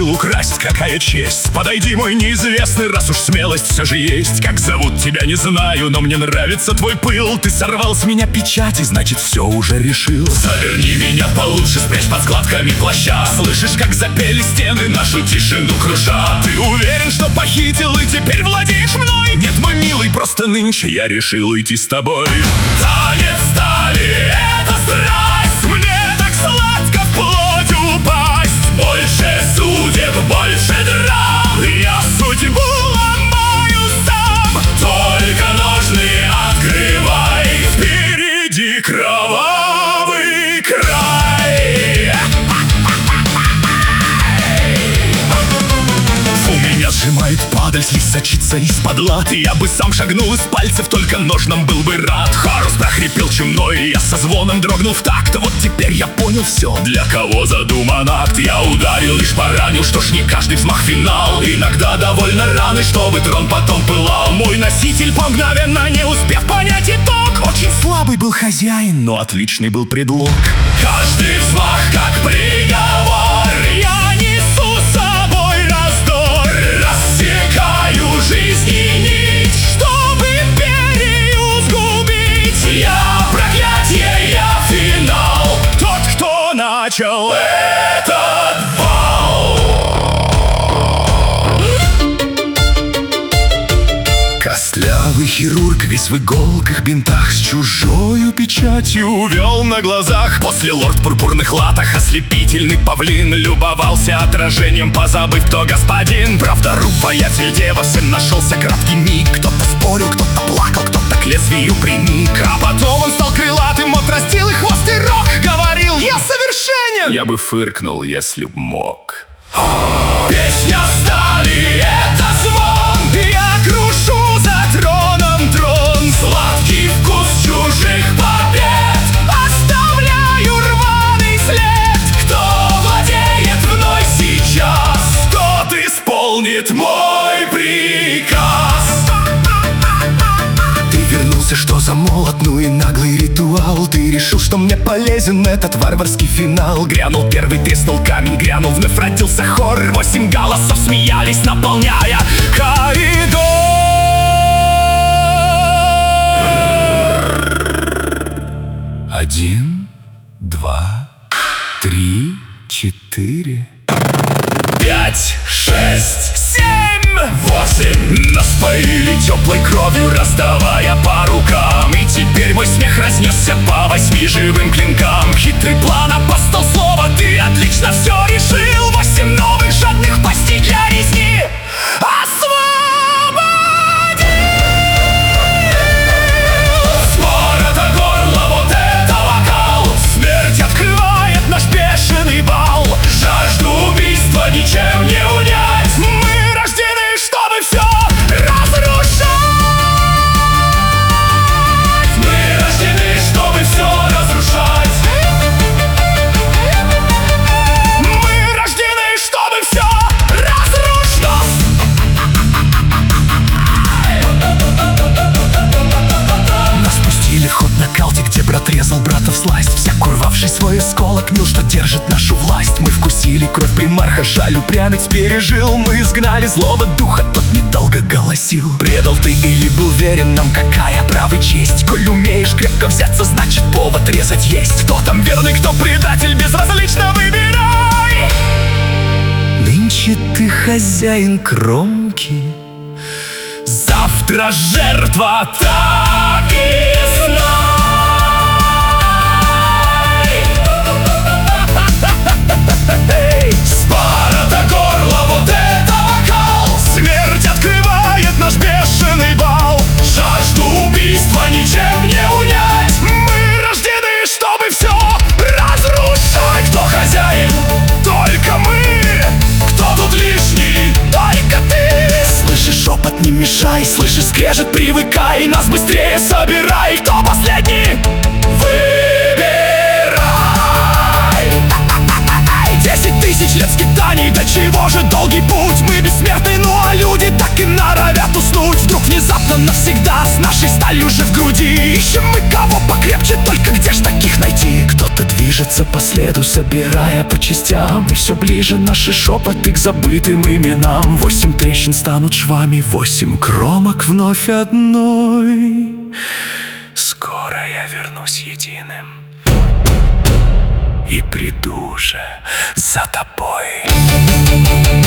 решил украсть, какая честь. Подойди, мой неизвестный, раз уж смелость все же есть. Как зовут тебя, не знаю, но мне нравится твой пыл. Ты сорвал с меня печати, значит, все уже решил. Заверни меня получше, спрячь под складками плаща. Слышишь, как запели стены, нашу тишину круша. Ты уверен, что похитил и теперь владеешь мной? Нет, мой милый, просто нынче я решил уйти с тобой. Танец стали, это страсть. Мне так сладко в плоть упасть. Больше судеб, больше драм. Я судьбу ломаю сам. Только ножны открывай. Впереди кровавый край. Меня сжимает падаль, слизь сочится из-под лад. Я бы сам шагнул из пальцев, только ножным был бы рад. Хорус прохрипел чумной, я со звоном дрогнул в такт. Вот теперь я понял все, для кого задуман акт. Я ударил, лишь поранил, что ж не каждый взмах финал. Иногда довольно раны, чтобы трон потом пылал. Мой носитель мгновенно, не успев понять итог. Очень слабый был хозяин, но отличный был предлог. Каждый взмах как приговор. Я несу с собой раздор. Рассекаю жизни нить, чтобы империю сгубить. Я проклятие, я финал. Тот, кто начал этот бал. Костлявый хирург, весь в иголках, бинтах, с чужою печатью увел на глазах. После лорд в пурпурных латах, ослепительный павлин, любовался отражением, позабыв, кто господин. Правда, воятель дева, сын, нашелся краткий миг. Кто-то спорил, кто-то плакал, кто-то к лезвию приник. А потом он стал крылатым, отрастил и хвост, и рог. Говорил, я совершенен. Я бы фыркнул, если б мог. Песня стали, это звон. Я крушу за троном трон. Сладкий вкус чужих побед. Оставляю рваный след. Кто владеет мной сейчас, тот исполнит мой приказ. Ты вернулся, что за молот, ну и наглый ритуал. Ты решил, что мне полезен этот варварский финал. Грянул первый, треснул камень, грянул, вновь родился хор. 8 голосов смеялись, наполняя коридор. 1, 2, 3, 4, 5, 6, 7, 8. Нас поили теплой кровью, раздавая по рукам. И теперь мой смех разнесся по 8 живым клинкам. Хитрый план, апостол слова, ты отлично все решил. 8 новых жадных пастей для резни освободил. Спор-то горло, вот это вокал. Смерть открывает наш бешеный бал. Жажду убийства ничем не унять. Мы рождены, чтобы все разрушать. Мы рождены, чтобы все разрушать. Мы рождены, чтобы все разрушать. Нас пустили ход на Калте, где брат резал брата всласть. Всяк урвавший свой осколок мил, что держит нашу власть. Мы вкусили кровь примарха, жаль упрямец пережил. Мы изгнали злого духа, тот недолго голосил. Предал ты или был верен нам, какая право и честь? Коль умеешь крепко взяться, значит повод резать есть. Кто там верный, кто предатель, безразлично выбирай. Нынче ты хозяин кромки, завтра жертва, так и знай. Спара-то горло, вот это вокал. Смерть открывает наш бешеный бал. Жажду убийства ничем не унять. Мы рождены, чтобы все разрушать. Кто хозяин? Только мы. Кто тут лишний? Только ты. Слышишь шепот, не мешай. Слышишь скрежет, привыкай. Нас быстрее собирай. Кто последний? Выбирай. 10 000 тысяч лет скитаний, до чего же долгий путь? Мы бессмертны, ну а люди так и норовят уснуть. Вдруг внезапно навсегда с нашей сталью же в груди ищем мы кого покрепче, только где ж таких найти? Кто-то движется по следу, собирая по частям, и все ближе наши шепоты к забытым именам. 8 трещин станут швами, 8 кромок вновь одной. Скоро я вернусь единым и приду же за тобой.